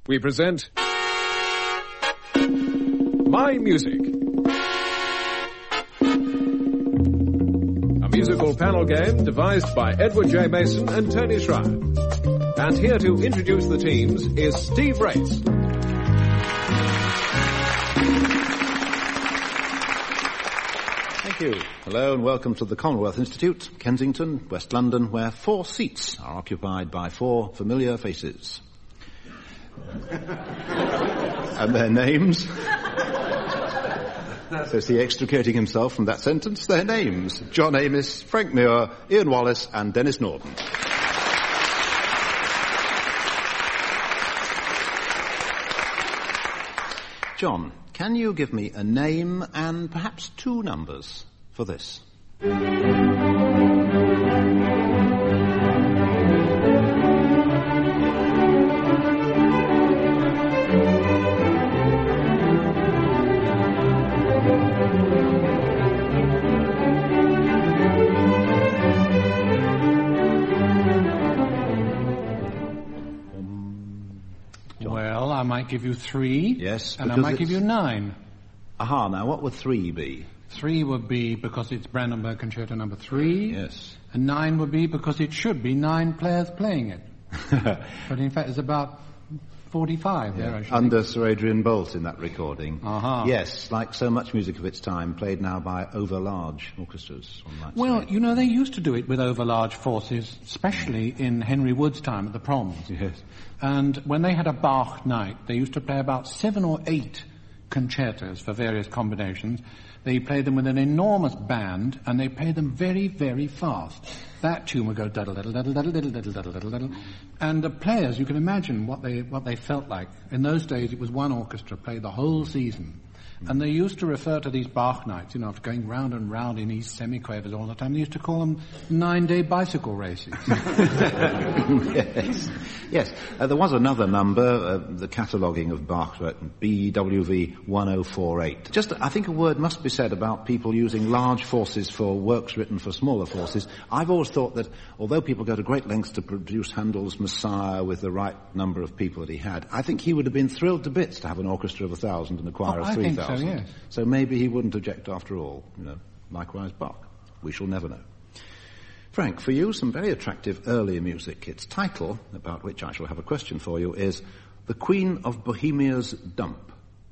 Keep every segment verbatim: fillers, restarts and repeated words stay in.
we present My Music, a musical panel game devised by Edward J. Mason and Tony Schreier. And here to introduce the teams is Steve Race. Thank you. Hello and welcome to the Commonwealth Institute, Kensington, West London, where four seats are occupied by four familiar faces. And their names. So is he extricating himself from that sentence? Their names: John Amis, Frank Muir, Ian Wallace and Dennis Norden. John, can you give me a name and perhaps two numbers for this? Well, I might give you three. Yes. And I might give you nine. Aha, now what would three be? Three would be because it's Brandenburg Concerto number three. Yes. And nine would be because it should be nine players playing it. But in fact, it's about forty-five yeah. there, I should Under think. Sir Adrian Boult in that recording. Uh-huh. Yes, like so much music of its time, played now by over-large orchestras. On that Well, stage. you know, they used to do it with over-large forces, especially in Henry Wood's time at the Proms. Yes. And when they had a Bach night, they used to play about seven or eight concertos for various combinations. They played them with an enormous band, and they played them very, very fast. That tune would go diddle diddle diddle diddle diddle diddle diddle diddle diddle. And the players, you can imagine what they what they felt like. In those days, it was one orchestra played the whole season. And they used to refer to these Bach nights, you know, after going round and round in these semiquavers all the time, they used to call them nine-day bicycle races. Yes. Yes. Uh, there was another number, uh, the cataloguing of Bach, B W V one oh four eight. Just, I think a word must be said about people using large forces for works written for smaller forces. I've always thought that although people go to great lengths to produce Handel's Messiah with the right number of people that he had, I think he would have been thrilled to bits to have an orchestra of a thousand and a choir Oh, of I three think thousand. so, yes. So maybe he wouldn't object after all, you know. Likewise Bach. We shall never know. Frank, for you, some very attractive earlier music. Its title, about which I shall have a question for you, is The Queen of Bohemia's Dump.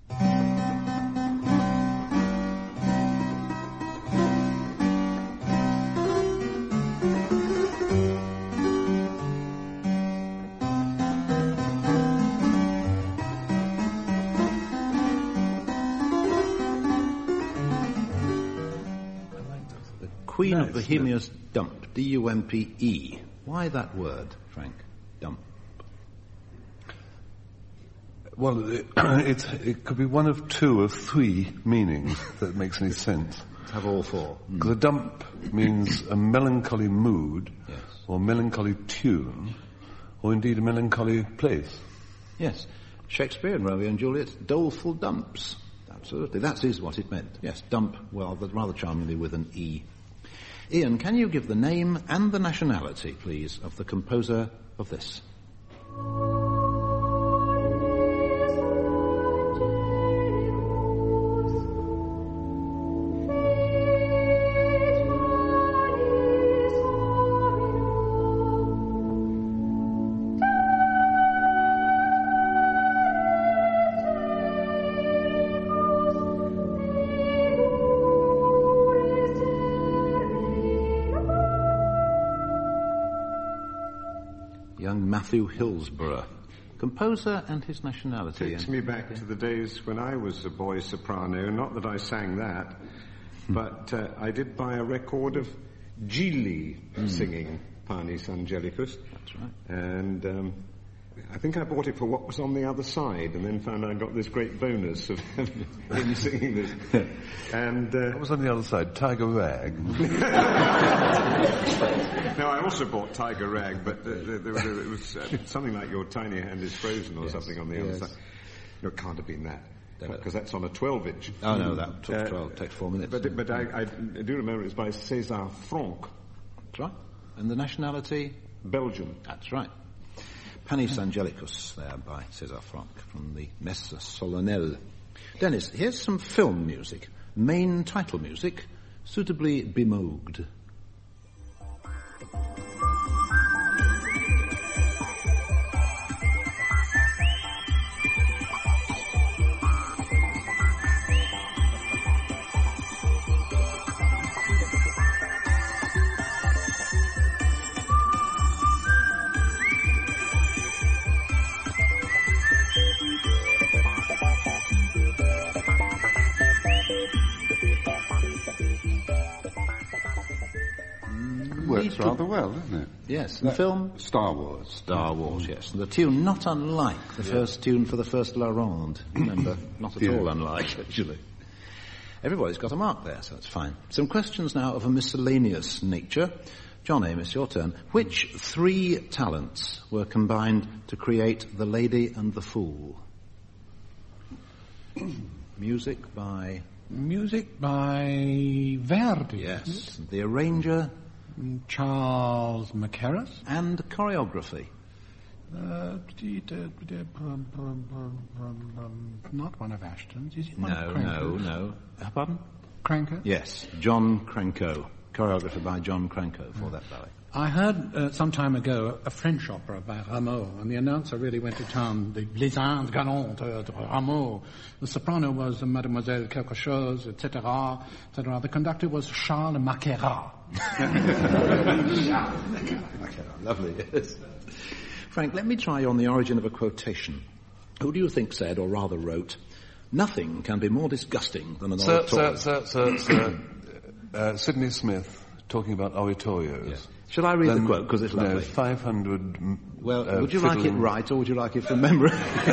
Queen Nice, of Bohemia's Dump, D U M P E. Why that word, Frank? Dump. Well, it, it, it could be one of two of three meanings that makes any sense. Have all four. Mm. The dump means a melancholy mood, Yes. or melancholy tune, or indeed a melancholy place. Yes. Shakespeare in Romeo and Juliet's doleful dumps. Absolutely. That is what it meant. Yes, dump, well, rather charmingly with an E. Ian, can you give the name and the nationality, please, of the composer of this? Young Matthew Hillsborough, composer and his nationality. Takes me back to the days when I was a boy soprano. Not that I sang that, but uh, I did buy a record of Gigli mm. singing Panis Angelicus. That's right. And um, I think I bought it for what was on the other side, and then found I got this great bonus of him singing this. And uh, What was on the other side? Tiger Rag. No, I also bought Tiger Rag, but uh, there, there, there, it was uh, something like Your Tiny Hand is Frozen or Yes, something on the yes. other side. No, it can't have been that, No. because that's on a twelve inch. Oh, no, that took Uh, twelve, takes four minutes. But, but I, I do remember it's by César Franck, That's right. And the nationality? Belgium. That's right. Panis Angelicus there by César Franck from the Messe Solennelle. Dennis, here's some film music. Main title music, suitably bemooged. Works rather well, doesn't it? Yes, the film Star Wars. Star Wars, yes. And the tune not unlike the yeah. first tune for the first La Ronde. Remember, not at yeah. all unlike, actually. Everybody's got a mark there, so it's fine. Some questions now of a miscellaneous nature. John Amos, your turn. Which three talents were combined to create The Lady and the Fool? Music by... Music by Verdi. Yes. The arranger... Charles Mackerras. And choreography. Uh, not one of Ashton's. Is it one no, of Cranko's? No, no, no. Pardon? Cranko? Yes, John Cranko. Choreographer by John Cranko for that ballet. I heard uh, some time ago a French opera by Rameau, and the announcer really went to town, the Les Indes Galantes de Rameau. The soprano was Mademoiselle Quelque Chose, et cetera, et cetera. The conductor was Charles Mackerras. Lovely, yes. Frank, let me try on the origin of a quotation. Who do you think said, or rather wrote, "Nothing can be more disgusting than an sir, oratorio"? Sir, sir, sir, sir uh, Sidney Smith talking about oratorios. Yes. Shall I read then, the quote, because it's lovely? No, five hundred... Well, uh, would you fiddling... like it right, or would you like it from memory?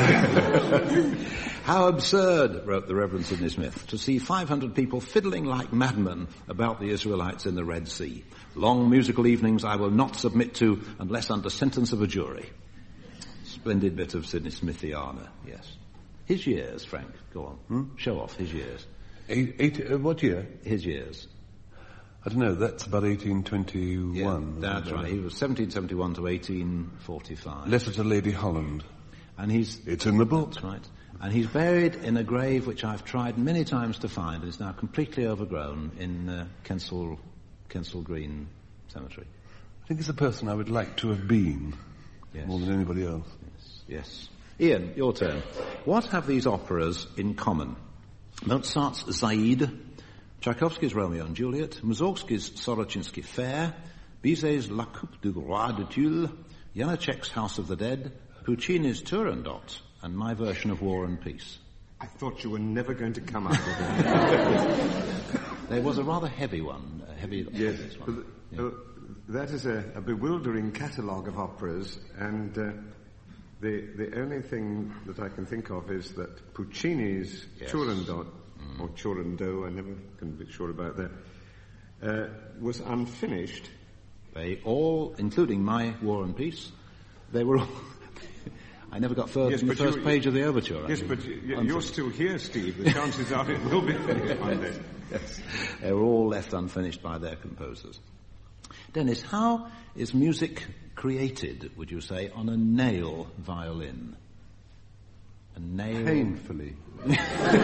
How absurd, wrote the Reverend Sidney Smith, to see five hundred people fiddling like madmen about the Israelites in the Red Sea. Long musical evenings I will not submit to unless under sentence of a jury. Splendid bit of Sidney Smithiana, yes. His years, Frank, go on. Hmm? Show off his years. Eight, eight, uh, what year? His years. I don't know, that's about eighteen twenty-one. Yeah, that's right. He was seventeen seventy-one to eighteen forty-five. Letter to Lady Holland. And he's... It's in the book. That's right. And he's buried in a grave which I've tried many times to find, and is now completely overgrown in uh, Kensal, Kensal Green Cemetery. I think it's a person I would like to have been, yes. more than anybody else. Yes, yes. Ian, your turn. What have these operas in common? Mozart's Zaid, Tchaikovsky's Romeo and Juliet, Mussorgsky's Sorochinsky Fair, Bizet's La Coupe du Roi de Tulle, Janacek's House of the Dead, Puccini's Turandot, and my version of War and Peace. I thought you were never going to come up with that. There was a rather heavy one, a heavy... Yes, one. Yeah. Uh, that is a, a bewildering catalogue of operas, and uh, the the only thing that I can think of is that Puccini's yes. Turandot, mm. or Turandot, I never can be sure about that, uh, was unfinished. They all, including my War and Peace, they were all... I never got further yes, than the first page of the overture. Yes, but you're, you're still here, Steve. The chances are it will be finished one day. Yes. They were all left unfinished by their composers. Dennis, how is music created, would you say, on a nail violin? A nail... Painfully. Ooh.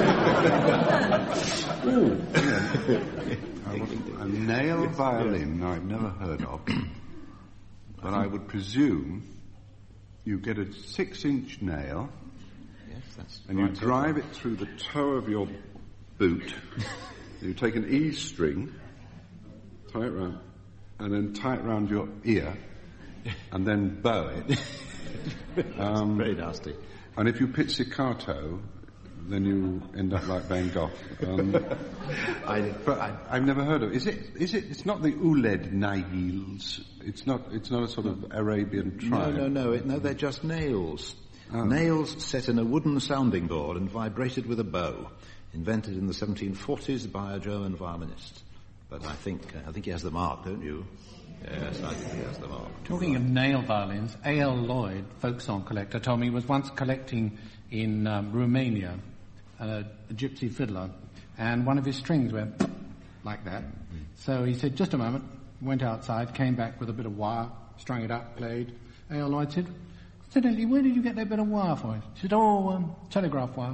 A nail violin, I've never heard of. But I would presume you get a six-inch nail, yes, that's and you drive it through the toe of your boot. You take an E string, tie it round, and then tie it round your ear, and then bow it. Um, very nasty. And if you pizzicato, then you end up like Van Gogh. Um, I, but I, I've never heard of it. Is it? Is it? It's not the Ouled nails. It's not. It's not a sort of Arabian tribe. No, no, no. It, no, they're just nails. Oh. Nails set in a wooden sounding board and vibrated with a bow. Invented in the seventeen forties by a German violinist. But I think I think he has the mark, don't you? Yes, I think he has the mark. Talking right. of nail violins, A L Lloyd, folk song collector, told me he was once collecting in um, Romania. A, a gypsy fiddler, and one of his strings went like that. Mm. So he said, just a moment, went outside, came back with a bit of wire, strung it up, played. A L Lloyd said, Incidentally, where did you get that bit of wire for it? She said, oh, um, telegraph wire.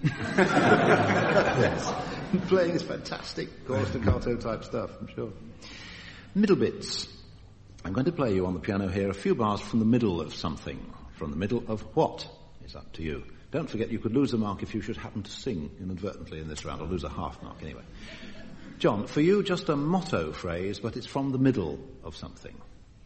Yes. Playing is fantastic, chord staccato type stuff, I'm sure. Middle bits. I'm going to play you on the piano here a few bars from the middle of something. From the middle of what is up to you. Don't forget you could lose a mark if you should happen to sing inadvertently in this round, or lose a half mark anyway. John, for you, just a motto phrase, but it's from the middle of something.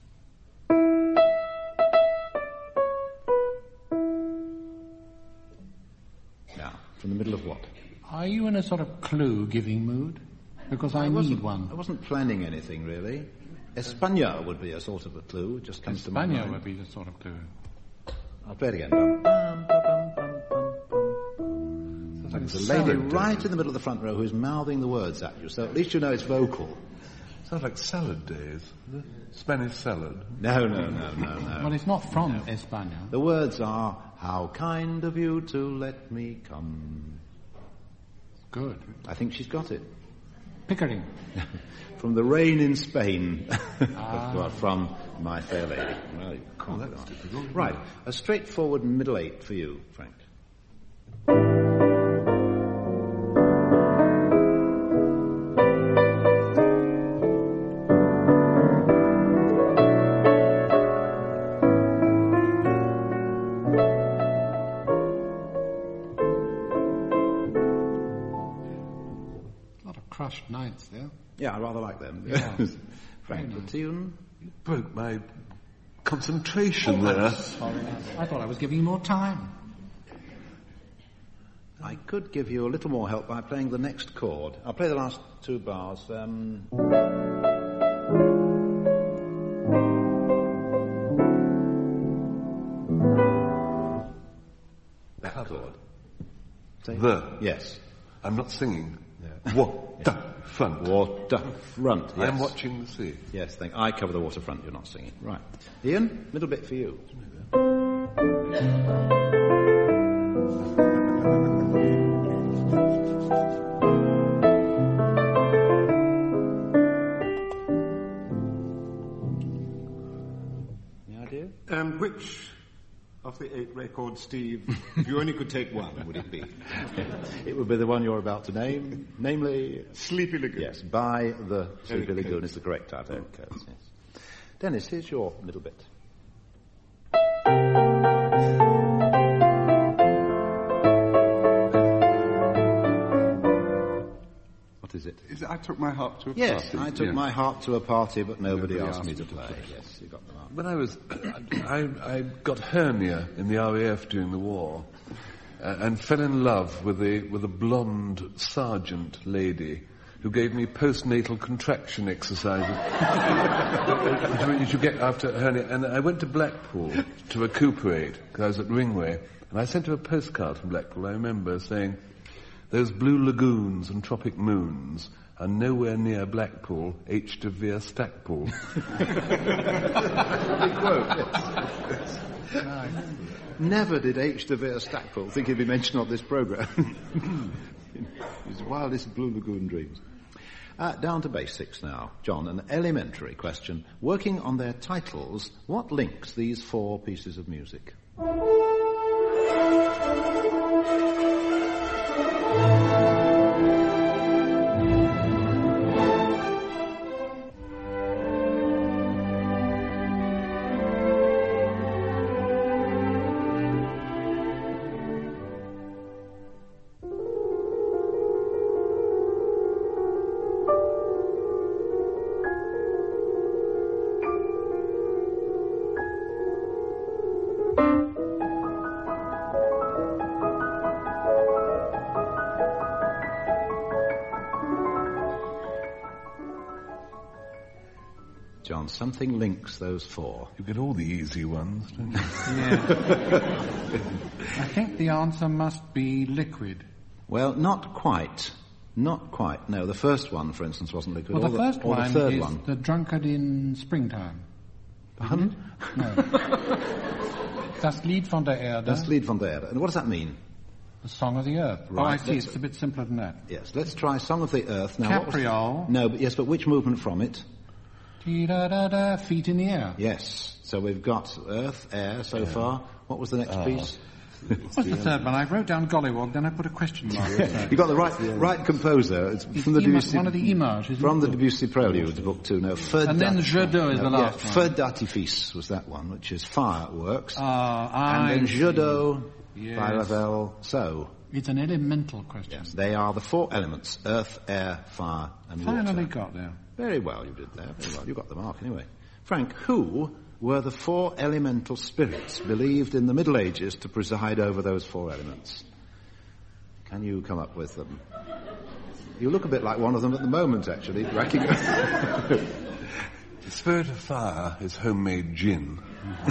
Now, from the middle of what? Are you in a sort of clue-giving mood? Because I, I need one. I wasn't planning anything, really. España would be a sort of a clue. It just comes to my mind. España would be the sort of clue. I'll play it again. Bum, bum, bum, bum, bum, bum. There's a lady right in the middle of the front row who's mouthing the words at you, so at least you know it's vocal. Sounds like salad days. Spanish salad. No, no, no, no, no. Well, it's not from no. España. The words are, how kind of you to let me come. Good. I think she's got it. Pickering. From The Rain in Spain. Ah. Well, from My Fair Lady. Well, you can't oh, that's difficult. Right. A straightforward middle eight for you, Frank. Crushed ninths there. Yeah, I rather like them. Yeah. Frank, the tune? You broke my concentration oh, there. Sorry. I thought I was giving you more time. I could give you a little more help by playing the next chord. I'll play the last two bars. Um... That chord. Say the. Yes. I'm not singing. Yeah. Waterfront. Waterfront, yes. I'm watching the sea. Yes, thank I cover the waterfront, you're not singing. Right. Ian, middle bit for you. Any idea? And which of the eight records, Steve, if you only could take one, would it be? It would be the one you're about to name, namely... Sleepy Lagoon. Yes, by the Sleepy Eric Lagoon Coates. is the correct title. Eric Coates, yes. Dennis, here's your middle bit. What is it? Is it I took my harp to a yes, party? Yes, I took yeah. my harp to a party, but nobody, Nobody asked, asked me to me to play. play. Yes, you got the harp. When I was, I, I got hernia in the R A F during the war, uh, and fell in love with a with a blonde sergeant lady who gave me postnatal contraction exercises, which you should get after hernia. And I went to Blackpool to recuperate because I was at Ringway, and I sent her a postcard from Blackpool. I remember saying, "Those blue lagoons and tropic moons are nowhere near Blackpool, H. de Vere Stackpool." Never did H. de Vere Stackpool think he'd be mentioned on this programme. His wildest Blue Lagoon dreams. Uh, down to basics now. John, an elementary question. Working on their titles, what links these four pieces of music? John, something links those four. You get all the easy ones, don't you? Yeah. I think the answer must be liquid. Well, not quite. Not quite. No, the first one, for instance, wasn't liquid. Well, the or first the, or one the third is one. The Drunkard in Springtime. Pardon? No. Das Lied von der Erde. Das Lied von der Erde. And what does that mean? The Song of the Earth. Right, Oh, I see. let's- It's a bit simpler than that. Yes, let's try Song of the Earth. Now, what was- Capriole. No, but yes, but which movement from it? Dee-da-da-da, feet in the air. Yes. So we've got earth, air so Yeah. far. What was the next Uh, piece? What's the third one? I wrote down Gollywog, then I put a question mark. You got the right right composer. It's from the Ima- Debussy, one of the images, from isn't the it? Debussy Prelude, book two. No, Feu And then d'Artifice. Je deux is the No, last yeah, one. Feu d'Artifice was that one, which is fireworks. Ah, and I then see. Je deux Yes. by Ravel. So It's an elemental question. yes, they are the four elements: earth, air, fire, and water. Finally got there. Very well, you did there. Very well, you got the mark anyway. Frank, who were the four elemental spirits believed in the Middle Ages to preside over those four elements? Can you come up with them? You look a bit like one of them at the moment, actually. Racking. The spirit of fire is homemade gin.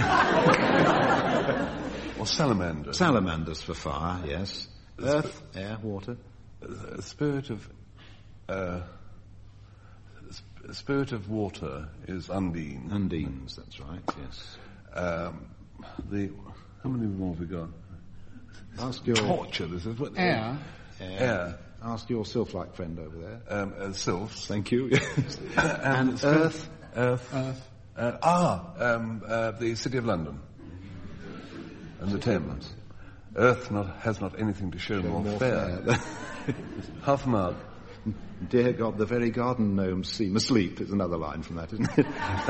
Or salamander. Salamanders for fire, yes. Earth, air, water. The spirit of... Uh, sp- spirit of water is Undine. Undines, that's right, yes. Um, the... How many more have we got? Ask your... Torture, this is what... Air. Air. Air. Ask your sylph-like friend over there. Um, uh, sylphs. Thank you. and and earth. Earth. Earth. Uh, ah, um, uh, the City of London. And the Thames. Earth not, has not anything to show, more, more fair. fair. Half a mark. Dear God, the very garden gnomes seem asleep is another line from that, isn't it?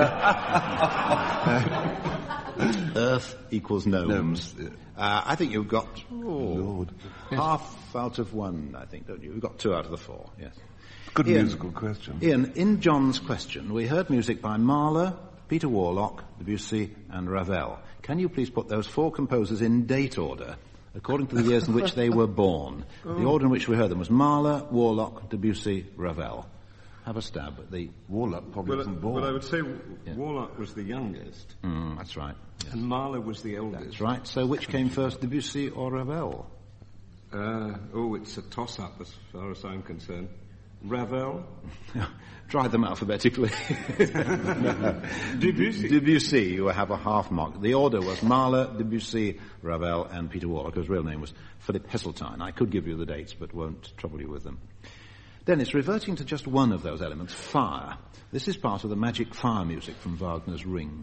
uh, Earth equals gnomes. Gnomes, yeah. Uh, I think you've got oh, Lord. half out of one, I think, don't you? You've got two out of the four, yes. Good Ian, musical question. Ian, in John's question, we heard music by Mahler, Peter Warlock, Debussy, and Ravel. Can you please put those four composers in date order, according to the years in which they were born? The order in which we heard them was Mahler, Warlock, Debussy, Ravel. Have a stab at the... Warlock probably Well, wasn't born. well, I would say Yeah. Warlock was the youngest, Mm, that's right. Yes. and Mahler was the eldest. That's right. So which came first, Debussy or Ravel? Uh, oh, it's a toss-up as far as I'm concerned. Ravel? Try them alphabetically. Debussy. Debussy, you have a half mark. The order was Mahler, Debussy, Ravel, and Peter Warlock. His real name was Philip Heseltine. I could give you the dates, but won't trouble you with them. Dennis, reverting to just one of those elements, fire. This is part of the magic fire music from Wagner's Ring.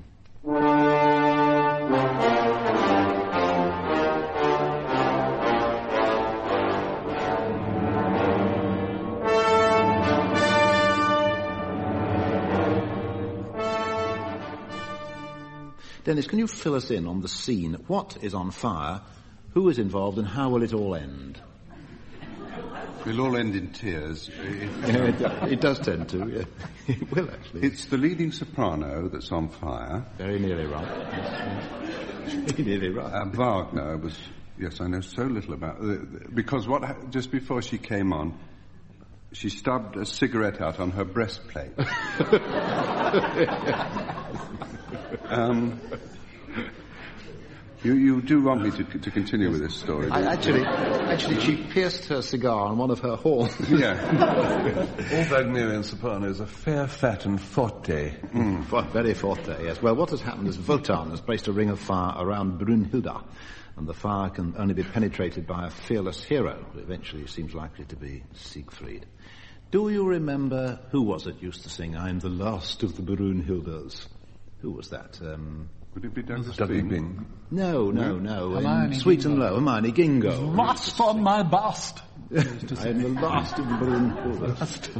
Dennis, can you fill us in on the scene? What is on fire? Who is involved, and how will it all end? It'll all end in tears. it, it does tend to, yeah. It will, actually. It's the leading soprano that's on fire. Very nearly right. Yes, yes. Very nearly right. Uh, Wagner was... Yes, I know so little about... Uh, because what ha- just before she came on, she stubbed a cigarette out on her breastplate. um... You, you do want me to, to continue with this story? I, actually, actually, she pierced her cigar on one of her horns. Yeah. All Wagnerian sopranos are fair, fat, and forte. Mm, for- very forte, yes. Well, what has happened is Wotan has placed a ring of fire around Brunhilde, and the fire can only be penetrated by a fearless hero, who eventually seems likely to be Siegfried. Do you remember who was it used to sing, "I'm the last of the Brunhildes"? Who was that? Um... Would it be Douglas Dudley Bing? Bing. No, no, no. Hermione In Sweet Gingo. and Low, Hermione Gingo. Last on my bust. I am the last of the Brunhildes.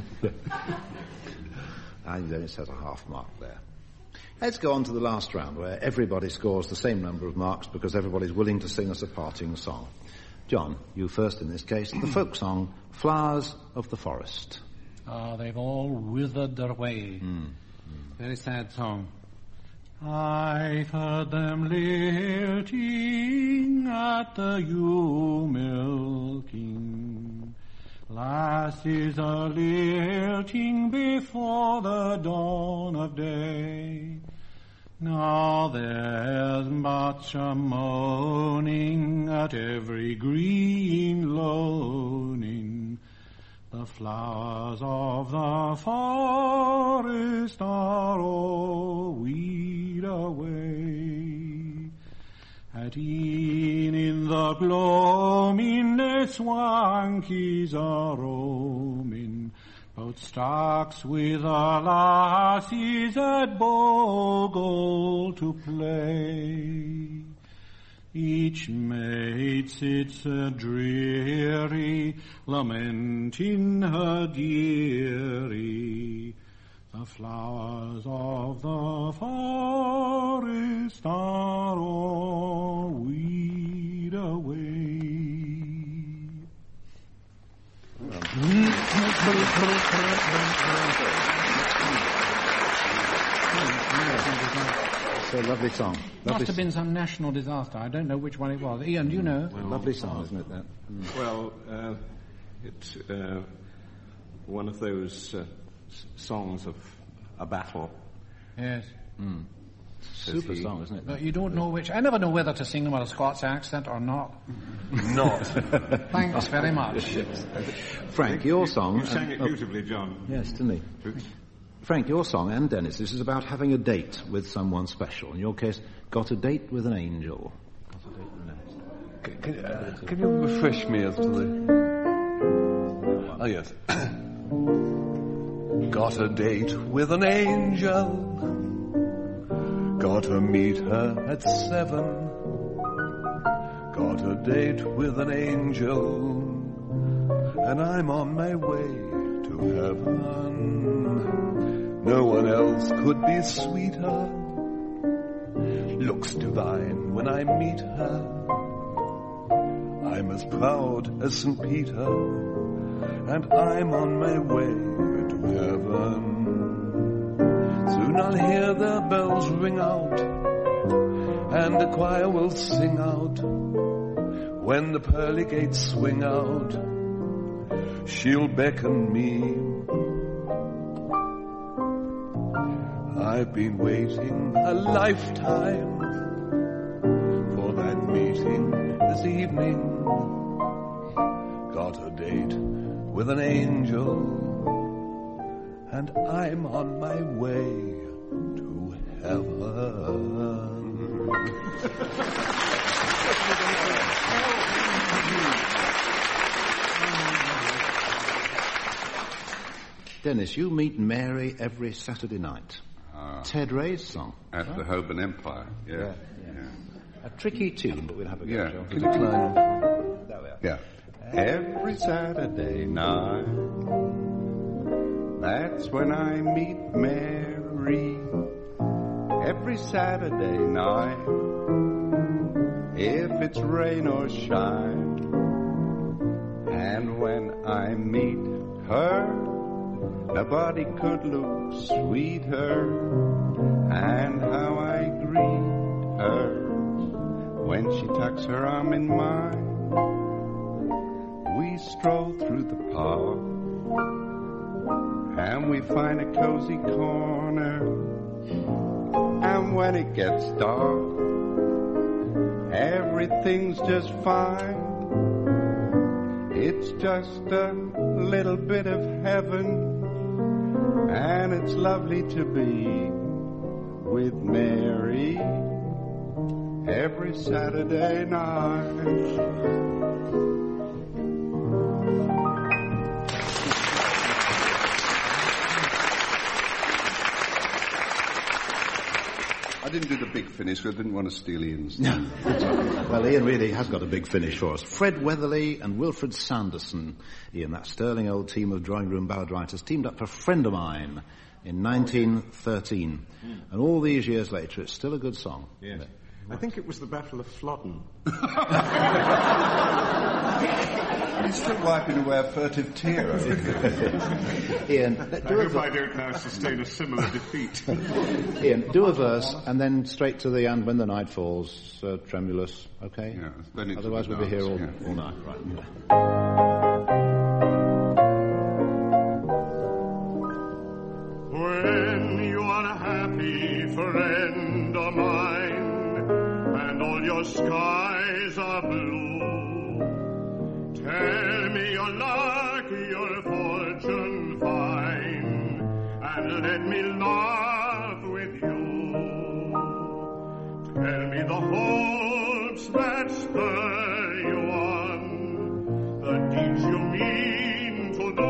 And Dennis has a half mark there. Let's go on to the last round, where everybody scores the same number of marks because everybody's willing to sing us a parting song. John, you first in this case. The folk song, Flowers of the Forest. Ah, they've all withered away. Mm. Very sad song. I've heard them lilting at the ewe milking. Lasses are lilting before the dawn of day. Now there's much a moaning at every green loaning. The flowers of the forest are all weed away. At e'en in the gloaming the swankies are roaming, both stocks with the lassies at bogle to play. Each maid sits uh, dreary, lamenting her dearie. The flowers of the forest are all weed away. It's a lovely song. Must Lovely have been some national disaster. I don't know which one it was. Ian, do you know? Well, lovely song, isn't it? That. Mm. Well, uh, it's uh, one of those uh, s- songs of a battle. Yes. Mm. Super he. song, isn't it? But you don't know which. I never know whether to sing them with a Scots accent or not. Not. Thanks very much. Frank, your song... You sang and- it oh, beautifully, John. yes, didn't he? Frank, your song, and Dennis, this is about having a date with someone special. In your case, got a date with an angel. Got a date with an angel. Can, can, uh, can you refresh me as to the... Oh, yes. Got a date with an angel. Got to meet her at seven. Got a date with an angel. And I'm on my way to heaven. No one else could be sweeter. Looks divine when I meet her. I'm as proud as Saint Peter, and I'm on my way to heaven. Soon I'll hear their bells ring out, and the choir will sing out. When the pearly gates swing out, she'll beckon me. I've been waiting a lifetime for that meeting this evening. Got a date with an angel, and I'm on my way to heaven. Dennis, you meet Mary every Saturday night. Uh, Ted Ray's song. At the Holborn Empire, yeah. Yeah, yeah. A tricky tune, but we'll have a go. Yeah. shall we? Can you decline? There we are. Yeah. Every Saturday night, that's when I meet Mary. Every Saturday night, if it's rain or shine. And when I meet her, nobody could look sweeter. And how I greet her when she tucks her arm in mine. We stroll through the park, and we find a cozy corner. And when it gets dark, everything's just fine. It's just a little bit of heaven, and it's lovely to be with Mary every Saturday night. I didn't do the big finish because I didn't want to steal Ian's. Well, Ian really has got a big finish for us. Fred Weatherly and Wilfred Sanderson, Ian, that sterling old team of drawing room ballad writers, teamed up for Friend of Mine in nineteen thirteen. Mm. And all these years later, it's still a good song. Yes. I think it was the Battle of Flodden. He's still wiping away a furtive tear. Ian, I do a hope ver- I don't now sustain a similar defeat. Ian, do a verse and then straight to the "And When the Night Falls," uh, tremulous, okay? Yeah, then into Otherwise the we'll be here all, dance, yeah. all night, right? Yeah. When you are happy, friend of mine, and all your skies are blue, tell me your luck, your fortune fine, and let me laugh with you. Tell me the hopes that spur you on, the deeds you mean to do,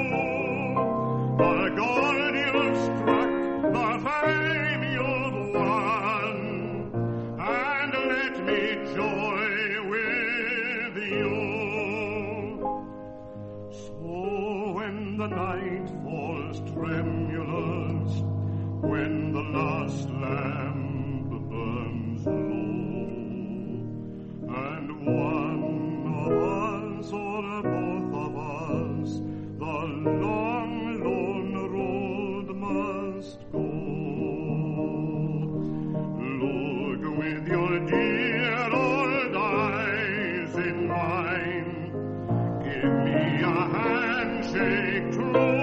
the gold you've struck, the fame you've won, and let me join the night falls tremulous, when the last lamp burns low, and one of us or both of us the long lone road must go. Look with your dear old eyes in mine, give me a handshake true.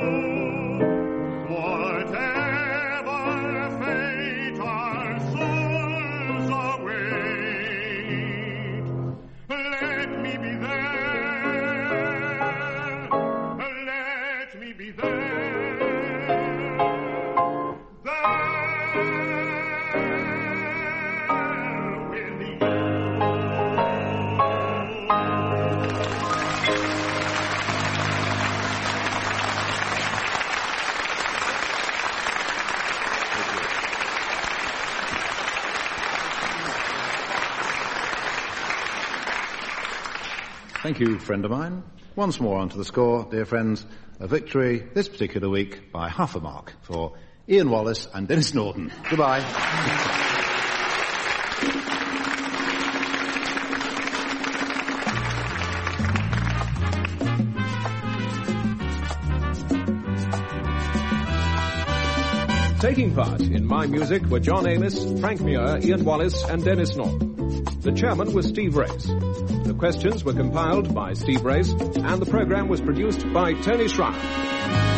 Whatever fate our souls await, let me be there, let me be there, there with you. Thank you, friend of mine. Once more onto the score, dear friends. A victory this particular week by half a mark for Ian Wallace and Dennis Norton. Goodbye. Taking part in My Music were John Amos, Frank Muir, Ian Wallace and Dennis Norton. The chairman was Steve Race. The questions were compiled by Steve Race, and the program was produced by Tony Schreier.